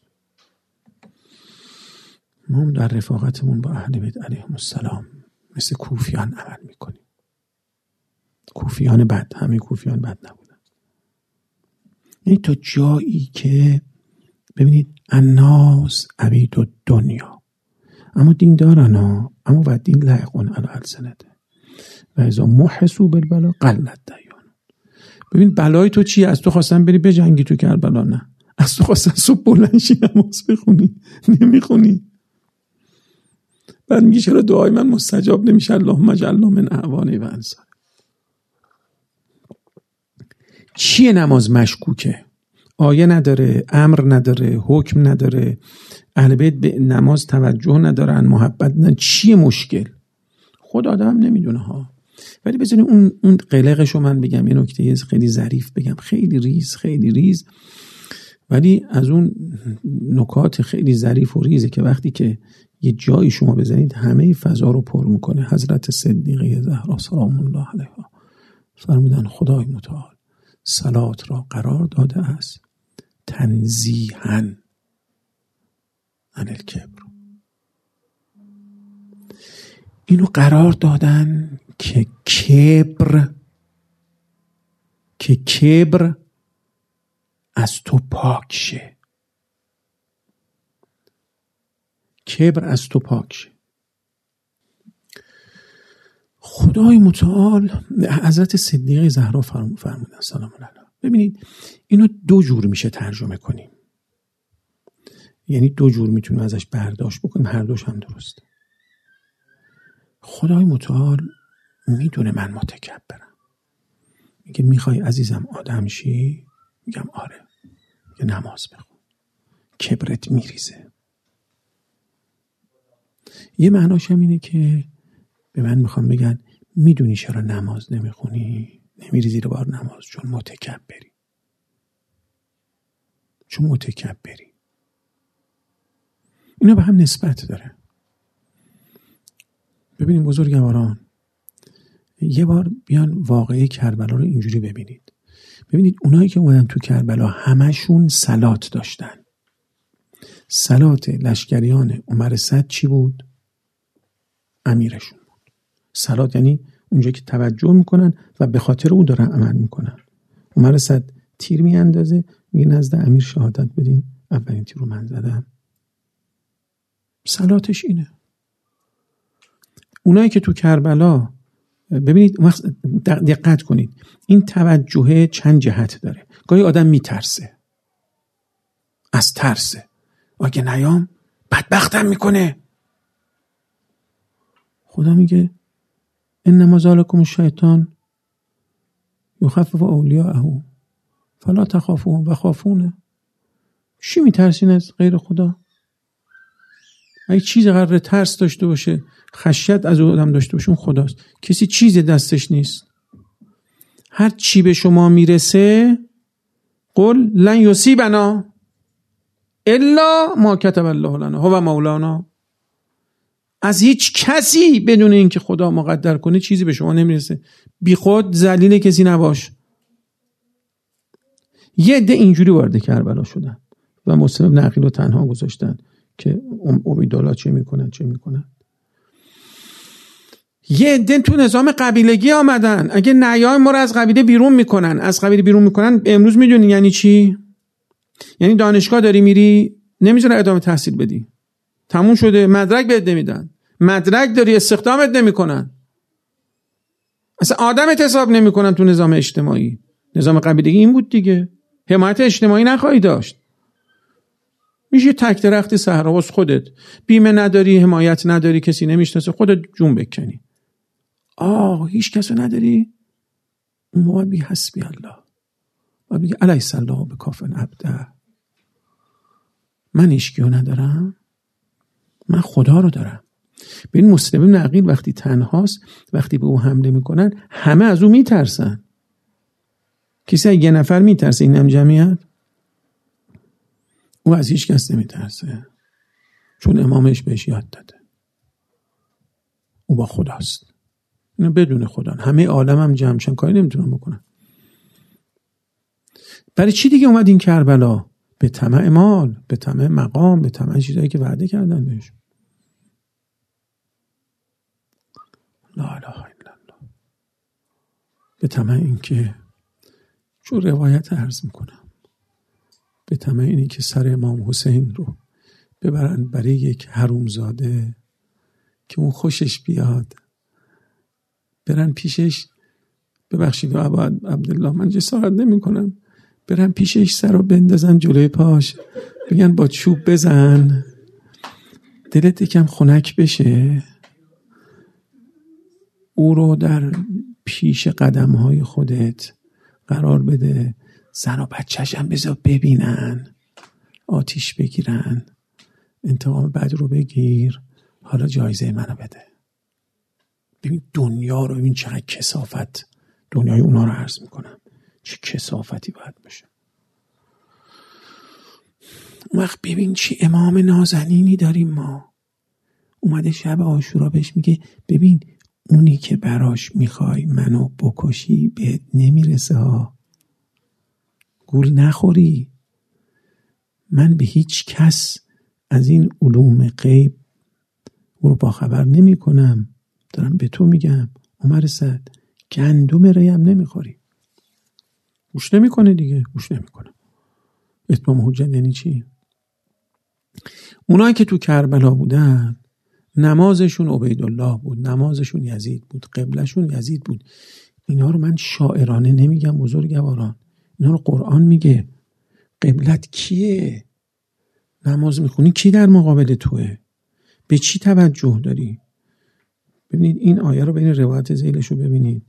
ما هم در رفاقتمون با اهل بیت علیهم السلام مثل کوفیان عمل میکنیم. کوفیان بد، همه کوفیان بد نبودن. یعنی تا جایی که ببینید الناس عبید الدنیا، اما دین دارن ها، اما و دین لایقون علی السنته و اذا محسوا بالبلا قلت دیان. ببین بلای تو چیه؟ از تو خواستن بری بجنگی تو کربلا؟ نه، از تو خواستن صبح بلند شی نماز بخونی، نمیخونی. بعد میگی چرا دعای من مستجاب نمیشه؟ اللهم اجعلنا من اعوانه و انصار. چیه نماز مشکوکه؟ آیه نداره، امر نداره، حکم نداره، اهل بیت به نماز توجه ندارن، محبت ندارن. چیه مشکل؟ خود آدم نمیدونه ها. ولی بذارید اون اون قلقشو من بگم، یه نکته خیلی ظریف بگم، خیلی ریز خیلی ریز، ولی از اون نکات خیلی ظریف و ریزه که وقتی که یه جایی شما بزنید همه فضا رو پر میکنه. حضرت صدیقه زهرا سلام الله علیها فرمودن خدای متعال صلات را قرار داده است تنزیها عن الکبر. اینو قرار دادن که کبر که کبر از تو پاک شه، کبر از تو پاک شه. خدای متعال حضرت صدیقه زهرا فرمودن سلام الله علیها. ببینید اینو دو جور میشه ترجمه کنیم، یعنی دو جور میتونیم ازش برداشت بکنیم، هر دوش هم درسته. خدای متعال میدونه من متکبرم، میگه میخوای عزیزم آدم شی؟ میگم آره. میگه نماز بخون، کبرت میریزه. یه معناش هم اینه که به من میخوام بگن میدونی چرا نماز نمیخونی؟ نمیری زیر بار نماز چون متکبری، چون متکبری. اینا به هم نسبت داره. ببینید بزرگواران، یه بار بیان واقعه کربلا رو اینجوری ببینید. ببینید اونایی که اومدن تو کربلا همشون صلات داشتن. صلات لشکریان عمر صد چی بود؟ امیرشون بود. صلات یعنی اونجا که توجه میکنن و به خاطر اون دارن عمل میکنن. عمر صد تیر میاندازه، میگه نزد امیر شهادت بدین، اولین تیر رو من زدم. صلاتش اینه. اونایی که تو کربلا ببینید دقت کنید، این توجه چند جهت داره. گاهی آدم میترسه، از ترسه، اگه نیام بدبختم میکنه. خدا میگه انما ذالکم الشیطان یخفف اولیاءه فلا تخافوهم و خافونه. چی میترسین از غیر خدا؟ اگه چیز قراره ترس داشته باشه، خشیت از او آدم داشته باشه، اون خداست. کسی چیز دستش نیست. هر چی به شما میرسه قل لن یصیبنا الا ما کتب الله لنا هو مولانا. از هیچ کسی بدون اینکه خدا مقدر کنه چیزی به شما نمیرسه. بی خود ذلیل کسی نباش. یه عده اینجوری وارد کربلا شدن و مسلم بن عقیل رو تنها گذاشتن که عبیدالله چه میکنن چه میکنن. یه عده تو نظام قبیلگی آمدن، اگه نیای ما رو از قبیله بیرون میکنن. از قبیله بیرون میکنن امروز میدونی یعنی چی؟ یعنی دانشگاه داری میری نمیذاره ادامه تحصیل بدی، تموم شده، مدرک بهت نمیدن، مدرک داری استخدامت نمیکنن، اصلا آدمت حساب نمیکنن. تو نظام اجتماعی، نظام قبیلگی این بود دیگه. حمایت اجتماعی نخواهی داشت، میشه تک درخت صحرا واسه خودت، بیمه نداری، حمایت نداری، کسی نمیشناسه، خودت جون بکنی. آه هیچ کسو نداری، اون موقع بی حسبی الله، باید بگی الیس الله بکافٍ عبده. من هیچکیو ندارم، من خدا رو دارم. ببین مسلم بن عقیل وقتی تنهاست، وقتی به او حمله میکنن همه از او میترسن. کسی از یه نفر میترسه این هم جمعیت؟ او از هیچ کس نمیترسه، چون امامش بهش یاد داده او با خداست. اینو بدون خدا همه عالم هم جمعشن کاری نمیتونن بکنن. برای چی دیگه اومد این کربلا؟ به طمع مال، به طمع مقام، به طمع چیزایی که وعده کردن بهش. لا اله الا الله. به طمع این که چون روایت عرض میکنم، به طمع اینی که سر امام حسین رو ببرن برای یک حرومزاده که اون خوشش بیاد، برن پیشش، ببخشید ابا عبدالله من جسارت نمی کنم، برن پیشش سر رو بندازن جلوی پاش، بگن با چوب بزن دلت یکم خنک بشه، او رو در پیش قدمهای خودت قرار بده، زن و بچه‌ش هم بذار ببینن، آتیش بگیرن، انتقام بد رو بگیر، حالا جایزه منو بده. ببین دنیا رو، ببین چقدر کثافت، دنیای اونا رو عرض میکنم، چه کثافتی باید باشه. وقت ببین چی امام نازنینی داریم ما. اومده شب عاشورا بهش میگه ببین اونی که براش میخوای منو بکشی بهت نمیرسه ها، گول نخوری. من به هیچ کس از این علوم غیب او رو با خبر نمی کنم، دارم به تو میگم عمر سعد گندم ریم نمیخوری. گوش نمی کنه دیگه، گوش نمی کنه. اتمام حجت یعنی چی؟ اونایی که تو کربلا بودن نمازشون عبیدالله بود، نمازشون یزید بود، قبلشون یزید بود. اینا رو من شاعرانه نمیگم بزرگواران، اینا رو قرآن میگه. قبلت کیه؟ نماز میخونی کی در مقابل توه؟ به چی توجه داری؟ ببینید این آیه رو، ببینید روایت ذیلش رو ببینید.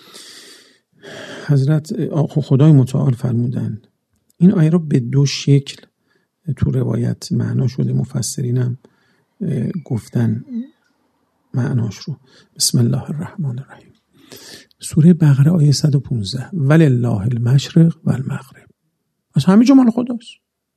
حضرت خدای متعال فرمودن این آیه رو به دو شکل تو روایت معنا شده، مفسرینم گفتن معناش رو. بسم الله الرحمن الرحیم. سوره بقره آیه صد و پانزده ولله المشرق و المغرب، از همه جا مال خداست.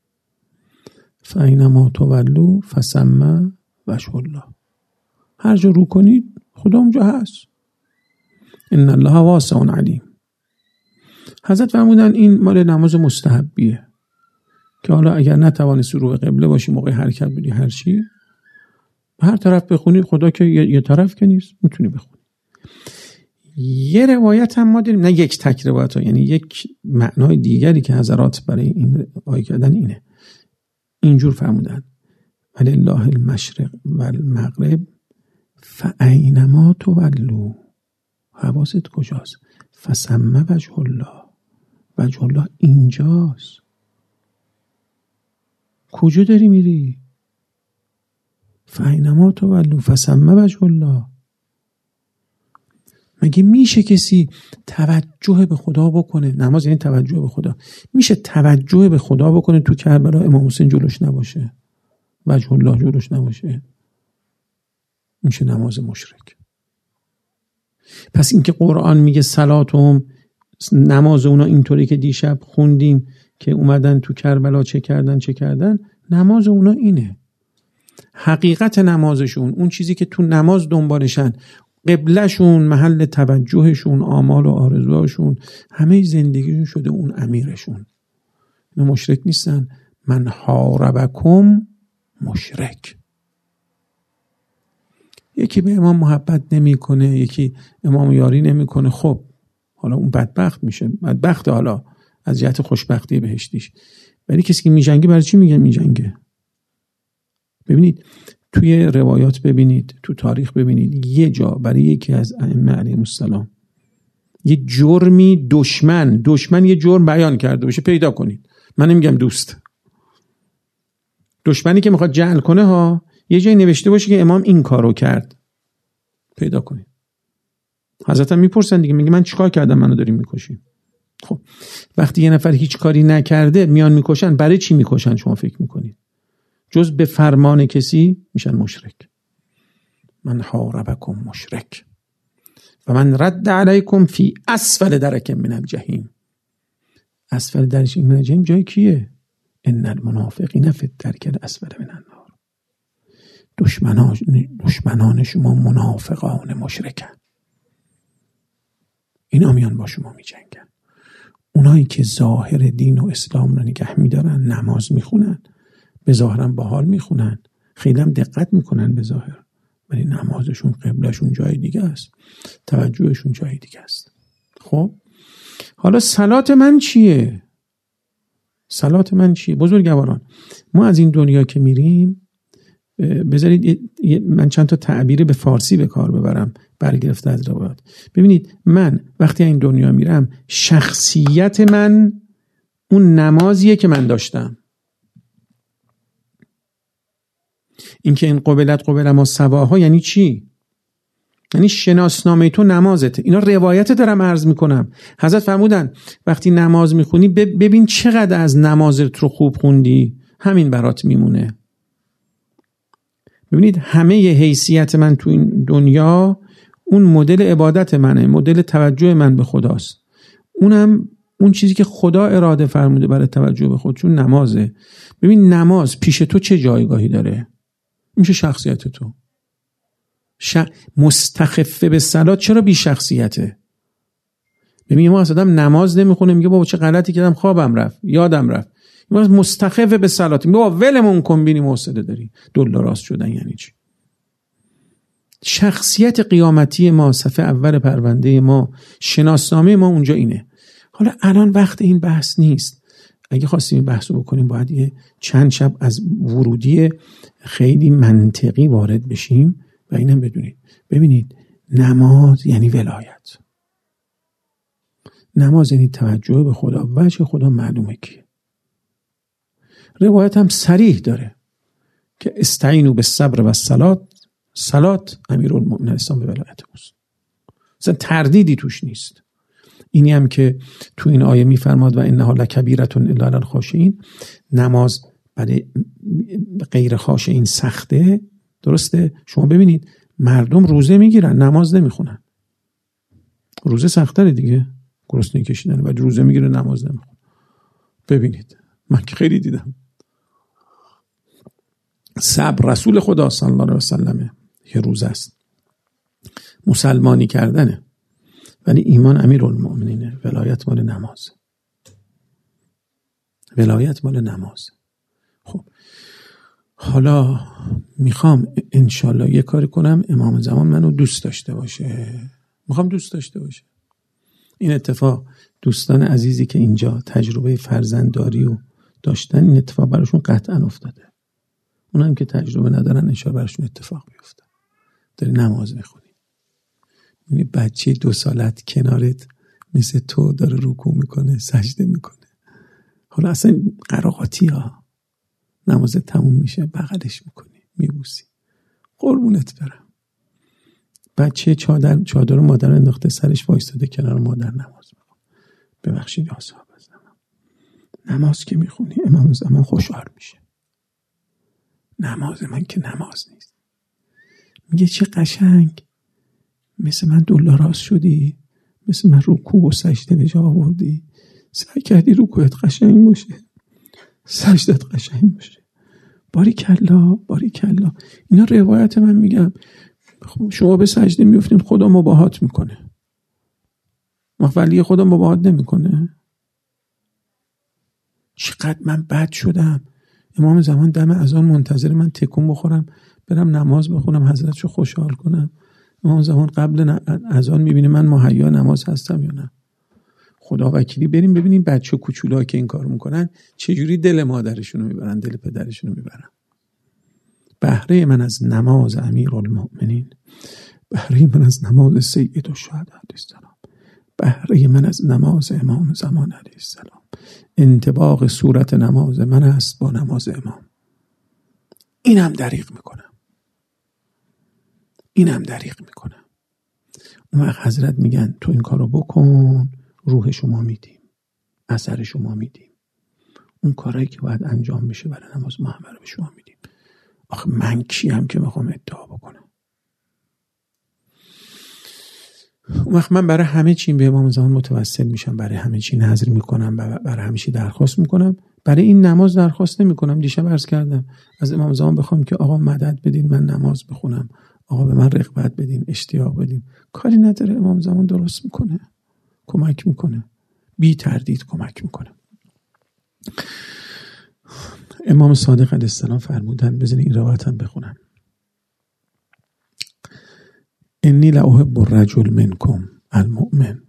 فاینما تولوا فثم وجه الله، هر جا رو کنید خدا اونجا هست. ان الله واسع علیم. حضرت فرمودن این مال نماز مستحبیه که حالا اگر نتوانستی رو به قبله باشی، موقع حرکت بودی، هر چی هر طرف بخونی، خدا که یه طرف که نیست، میتونی بخونی. یه روایت هم ما داریم، نه یک تک روایت ها، یعنی یک معنای دیگری که حضرات برای این آیه کردن اینه. اینجور فرمودن ولله المشرق و المغرب فاینما تولوا، حواست کجاست؟ فسمه وجه الله، وجه الله اینجاست. کجا داری میری؟ فاینما تولوا فسمه وجه الله. مگه میشه کسی توجه به خدا بکنه؟ نماز یعنی توجه به خدا. میشه توجه به خدا بکنه تو کربلا امام حسین جلوش نباشه، وجه الله جلوش نباشه؟ میشه نماز مشرک. پس اینکه قرآن میگه صلاتهم، نماز اونا اینطوری که دیشب خوندیم که اومدن تو کربلا چه کردن چه کردن، نماز اونا اینه. حقیقت نمازشون، اون چیزی که تو نماز دنبالشن، قبلشون، محل توجهشون، آمال و آرزوهاشون، همه زندگیشون شده اون امیرشون. اینا مشرک نیستن. من حاربکم مشرک. یکی به امام محبت نمیکنه، یکی امام یاری نمیکنه، خب حالا اون بدبخت میشه، بدبخت حالا از جهت خوشبختی بهشتیش. ولی کسی که میجنگه برای چی میگه میجنگه؟ ببینید توی روایات، ببینید تو تاریخ، ببینید یه جا برای یکی از ائمه علیهم السلام یه جرمی دشمن دشمن یه جرم بیان کرده باشه، پیدا کنید. من نمیگم دوست، دشمنی که میخواد جعل کنه ها، یه جایی نوشته باشه که امام این کارو کرد، پیدا کنید. حضرت هم میپرسن دیگه، میگه من چیکار کردم منو داریم میکشین؟ خب وقتی یه نفر هیچ کاری نکرده میان میکشن، برای چی میکشن شما فکر میکنید؟ جز به فرمان کسی میشن مشرک. من حاربکم مشرک و من رد علیکم فی اسفل درک من الجحیم. اسفل درک من الجحیم جای کیه؟ ان المنافقین فی الدرک الاسفل من النار. دشمنان دشمنان شما منافقان مشرکن، اینا میان با شما میجنگن. اونایی که ظاهر دین و اسلام رو نگه میدارن، نماز میخونن، به ظاهرم باحال میخونن، خیلی هم دقت میکنن به ظاهر، ولی نمازشون قبلشون جای دیگه است، توجهشون جای دیگه است. خب حالا صلات من چیه؟ صلات من چیه؟ بزرگواران، ما از این دنیا که میریم، بذارید من چند تا تعبیر به فارسی به کار ببرم برگرفته از روایات. ببینید من وقتی این دنیا میرم، شخصیت من اون نمازیه که من داشتم. این که این قبلت قبل ما سواها یعنی چی؟ یعنی شناسنامه تو نمازته. اینا روایت دارم عرض میکنم. حضرت فرمودن وقتی نماز میخونی ببین چقدر از نمازت رو خوب خوندی، همین برات میمونه. ببینید همه ی حیثیت من تو این دنیا اون مدل عبادت منه، مدل توجه من به خداست. اونم اون چیزی که خدا اراده فرموده برای توجه به خودشون نمازه. ببین نماز پیش تو چه جایگاهی داره؟ میشه شخصیت تو. ش... مستخفه به صلات چرا بی شخصیته؟ ببین ما اصلا نماز نمیخونه میگه بابا چه غلطی کردم، خوابم رفت، یادم رفت. ما مستخفه به صلات میگه بابا ولمون کن، بینی موسده داری. دل راست شدن یعنی چی؟ شخصیت قیامتی ما، صفحه اول پرونده ما، شناسنامه ما اونجا اینه. حالا الان وقت این بحث نیست. اگه خواستیم این بحث رو بکنیم باید یه چند شب از ورودی خیلی منطقی وارد بشیم و اینم بدونید. ببینید نماز یعنی ولایت، نماز یعنی توجه به خدا. وجه خدا معلومه کیه. روایت هم صریح داره که استعینوا بالصبر و الصلاة، صلات امیرالمؤمنین اسلام به ولایت اوست. اصلا تردیدی توش نیست. اینی هم که تو این آیه میفرماد و انها لکبیرة الا علی الخاشعین، نماز برای غیر خاشعین سخته. درسته؟ شما ببینید مردم روزه میگیرن نماز نمیخونن. روزه سخت‌تره دیگه، گرسنگی کشیدن، ولی روزه میگیره نماز نمیخونه. ببینید من که خیلی دیدم. صبر رسول خدا صلی الله علیه و سلم یه روزه است، مسلمانی کردنه، ولی ایمان امیرالمؤمنینه. ولایت مال نماز، ولایت مال نماز. خب حالا میخوام انشالله یه کاری کنم امام زمان منو دوست داشته باشه، میخوام دوست داشته باشه. این اتفاق دوستان عزیزی که اینجا تجربه فرزندداری و داشتن، این اتفاق براشون قطعا افتاده. اونم که تجربه ندارن انشالله براشون اتفاق بیفته. داری نماز میخونی، یعنی بچه دو سالت کنارت مثل تو داره رکوع میکنه، سجده میکنه. حالا اصلا قراقاتی ها، نماز تموم میشه بغلش میکنی، میبوسی، قربونت برم. بچه چادر چادر مادر انداخته سرش، وایستاده کنار مادر نماز میخونه. ببخشید یا صاحب از نماز که میخونی امام زمان خوشحال میشه. نماز من که نماز نیست. میگه چه قشنگ، مثل من دلاراز شدی، مثل من رکوع و سجده به جا آوردی، سعی کردی رکوعت قشنگ باشه، سجدت قشنگ باشه. باریکلا باریکلا. اینا روایت من میگم. شما به سجده میفتین خدا مباهات میکنه، ولی خدا مباهات نمیکنه. چقدر من بد شدم. امام زمان دم اذان منتظر من تکون بخورم برم نماز بخونم حضرتشو خوشحال کنم. امام زمان قبل اذان میبینه من مهیا نماز هستم یا نه. خدا وکیلی بریم ببینیم بچه کوچولوها که این کارو میکنن چجوری دل مادرشونو میبرن، دل پدرشونو میبرن. بهره من از نماز امیرالمؤمنین، بهره من از نماز سید الشهدا علیه السلام، بهره من از نماز امام زمان علیه السلام، انطباق صورت نماز من است با نماز امام. اینم دریغ میکنم، اینم دریغ میکنم. اون وقت حضرت میگن تو این کارو بکن، روح شما میدیم، اثر شما میدیم. اون کارهایی که باید انجام بشه برای نماز محمد رو به شما میدیم. آخه من کیم که میخوام ادعا بکنم؟ اون وقت من برای همه چی به امام زمان متوسل میشم، برای همه چی نذر میکنم، برای همه چی درخواست میکنم. برای این نماز درخواست نمیکنم. دیشب عرض کردم از امام زمان بخوام که آقا مدد بدین من نماز بخونم، آقا به من رغبت بدین، اشتیاق بدین. کاری نداره، امام زمان درست میکنه، کمک میکنه، بی تردید کمک میکنه. امام صادق علیه السلام فرمودن، بزنین این روایتم بخونم: انی لاحب الرجل منکم المؤمن،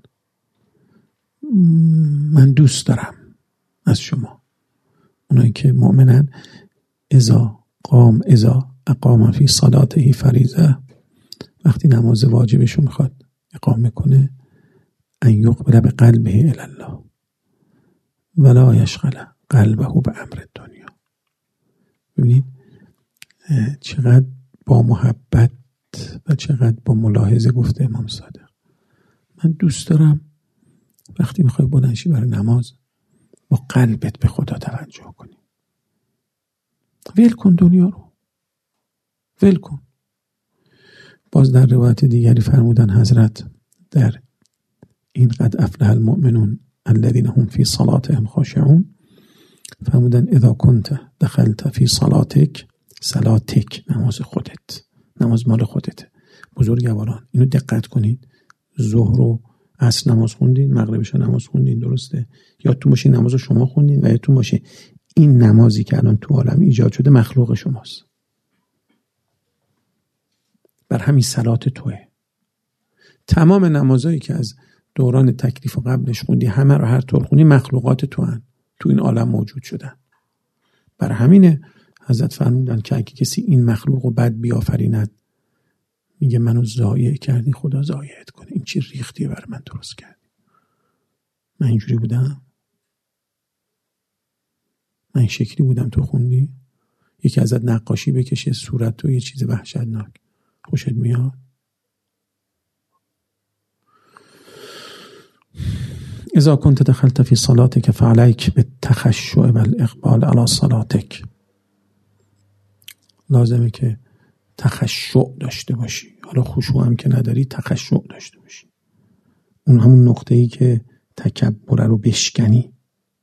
من دوست دارم از شما اونایی که مؤمنن، اذا قام اذا اقام فی صلاته فریضه، وقتی نماز واجبشو میخواد اقامه کنه، ان یقبل بقلبه الی الله ولا یشغل قلبه به امر دنیا. ببینید چقدر با محبت و چقدر با ملاحظه گفته امام صادق. من دوست دارم وقتی میخوای بلندشی برای نماز با قلبت به خدا توجه کنی. ول کن دنیا رو، ول کن. باز در روایت دیگری فرمودن حضرت در این قد افلح المؤمنون الذین هم فی صلاتهم خاشعون، فرمودن اذا کنت دخلت فی صلاتک، صلاتک نماز خودت، نماز مال خودته. بزرگواران اینو دقت کنید. ظهر و عصر نماز خوندین، مغربش نماز خوندین، درسته؟ یادتون باشه نماز شما خوندین و یادتون باشه این نمازی که الان تو عالم ایجاد شده مخلوق شماست. بر همین صلات توه. تمام نمازایی که از دوران تکلیف و قبلش خوندی همه رو هر طور خوندی مخلوقات تو هن. تو این عالم موجود شدن. بر همینه حضرت فرمودن که اگه کسی این مخلوق رو بد بیافریند، میگه منو ضایع کردی، خدا ضایعت کنه. این چی ریختیه بر من درست کردی؟ من اینجوری بودم؟ من این شکلی بودم تو خوندی؟ یکی ازت نقاشی بکشه صورت تو یه چیز وحشتناک، خوشت میاد؟ اذا كنت دخلت في صلاتك فعليك بالتخشع والاقبال على صلاتك. لازمه که تخشع داشته باشی. حالا خشوع هم که نداری تخشع داشته باشی. اون همون نقطه‌ای که تکبر رو بشکنی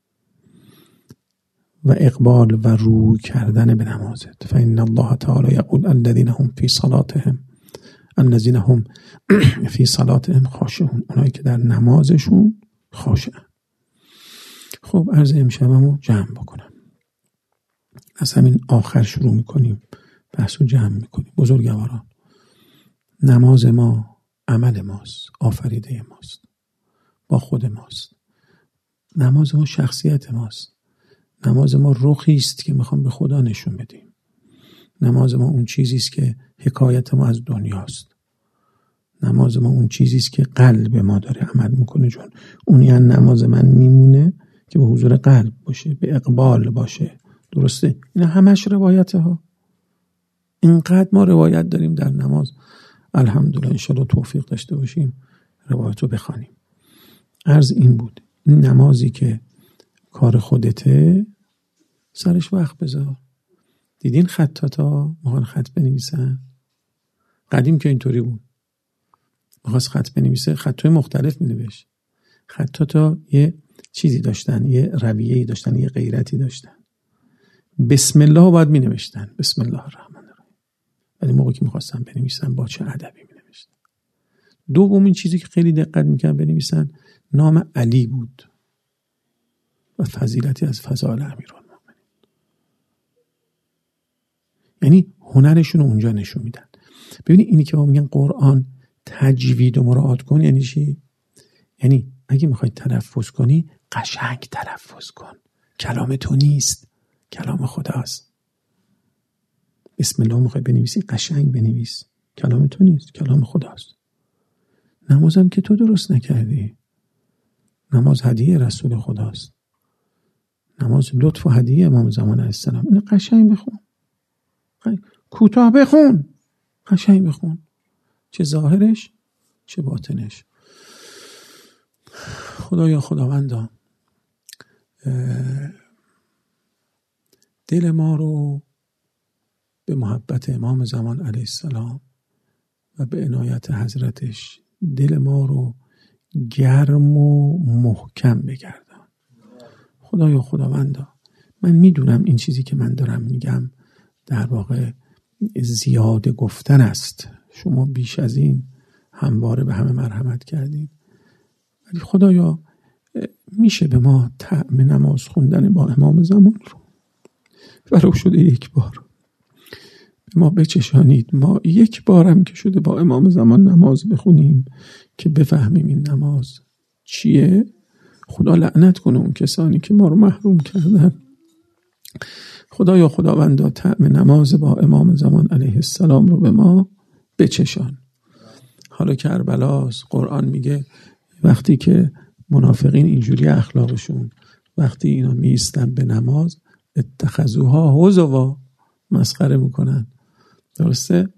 و اقبال و روی کردن به نمازت. فإن الله تعالی یقول الذين هم في صلاتهم الذين هم في صلاتهم خاشعون، اونایی که در نمازشون خاشعن. خب عرض امشبمو جمع بکنم. از همین آخر شروع میکنیم، بحثو جمع میکنیم. بزرگواران، نماز ما عمل ماست، آفریده ماست، با خود ماست. نماز ما شخصیت ماست. نماز ما رخی است که میخوام به خدا نشون بدیم. نماز ما اون چیزی است که حکایت ما از دنیاست. نماز ما اون چیزیست که قلب ما داره عمل میکنه، چون اون یعنی نماز من میمونه که به حضور قلب باشه، به اقبال باشه. درسته؟ اینا همش روایته ها. اینقدر ما روایت داریم در نماز، الحمدلله انشاءالله توفیق داشته باشیم روایت رو بخوانیم. عرض این بود، این نمازی که کار خودته سرش وقت بذار. دیدین خطاطا میخوان خط بنویسن؟ قدیم که اینطوری بود، میخواست خط بنویسه خطای مختلف مینوشت. خطاطا یه چیزی داشتن، یه رویه‌ای داشتن، یه غیرتی داشتن. بسم الله باید مینوشتن، بسم الله الرحمن الرحیم، ولی موقعی که میخواستن بنویسن با چه ادبی مینوشتن. دومین چیزی که خیلی دقت میکردن بنویسن نام علی بود و فضیلتی از فضائل امیرالمومنین. یعنی هنرشون رو اونجا نشون میدن. ببینید اینی که ما میگن قرآن تجوید و مراعات کن یعنی چی؟ یعنی اگه میخوای تلفظ کنی قشنگ تلفظ کن، کلام تو نیست، کلام خداست. بسم الله میخوای بنویسی قشنگ بنویس، کلام تو نیست، کلام خداست. نمازم که تو درست نکردی، نماز هدیه رسول خداست، نماز لطف و هدیه امام زمان علیه السلام. اینو قشنگ بخون، کوتاه بخون، قشنگ بخون، چه ظاهرش چه باطنش. خدایا خداوندا دل ما رو به محبت امام زمان علیه السلام و به عنایت حضرتش دل ما رو گرم و محکم بگردان. خدایا خداوندا من میدونم این چیزی که من دارم میگم در واقع زیاده گفتن است، شما بیش از این همواره به همه مرحمت کردین، ولی خدایا میشه به ما طعم نماز خوندن با امام زمان رو ولو شده یک بار به ما بچشانید. ما یک بارم که شده با امام زمان نماز بخونیم که بفهمیم این نماز چیه. خدا لعنت کنه اون کسانی که ما رو محروم کردن. خدایا خداوندا طعم نماز با امام زمان علیه السلام رو به ما بچشان. حالا کربلاست، قرآن میگه وقتی که منافقین اینجوری اخلاقشون، وقتی اینا میستن به نماز اتخذوها هزوا، مسخره میکنن. درسته؟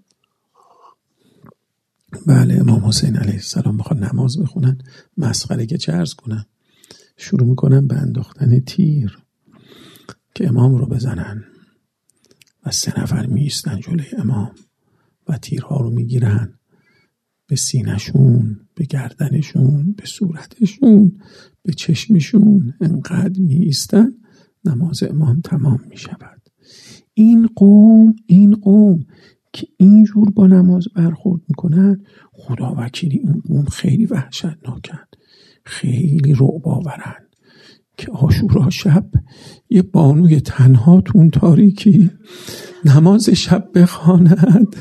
بله، امام حسین علیه السلام میخواد نماز بخونن، مسخره که چه عرض کنن، شروع میکنن به انداختن تیر که امام رو بزنن و سه نفر میستن جلوی امام و تیرها رو میگیرن به سینهشون، به گردنشون، به صورتشون، به چشمشون، انقدر میستن نماز امام تمام میشود. این قوم این قوم که اینجور با نماز برخورد میکنن، خدا وکیلی این قوم خیلی وحشتناکن، خیلی رعب آورن که عاشورا شب یه بانوی تنها تو اون تاریکی نماز شب بخواند،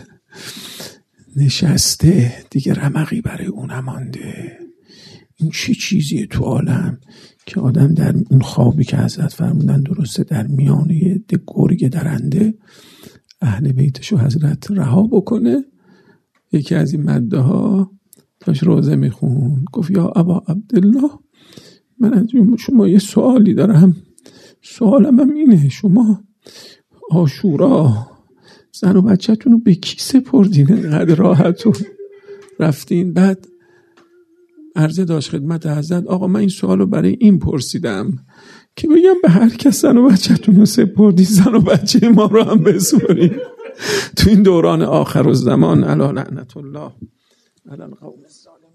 نشسته دیگه رمقی برای اون نمانده. این چه چیزیه تو عالم که آدم در اون خوابی که حضرت فرمودن درسته در میانه ده گرگ درنده اهل بیتشو حضرت رها بکنه. یکی از این مده ها داشت روزه میخون، گفت یا ابا عبدالله من از شما یه سوالی دارم، سوالم هم اینه، شما عاشورا زن و بچه‌تون رو به کی سپردین اینقدر راحتون رفتین؟ بعد عرضه داشت خدمت حضرت آقا من این سوال رو برای این پرسیدم که بگم به هر کس زن و بچه‌تون رو سپردین زن و بچه ما رو هم بسپرین تو این دوران آخر الزمان. الا لعنت الله علی القوم الظالمین.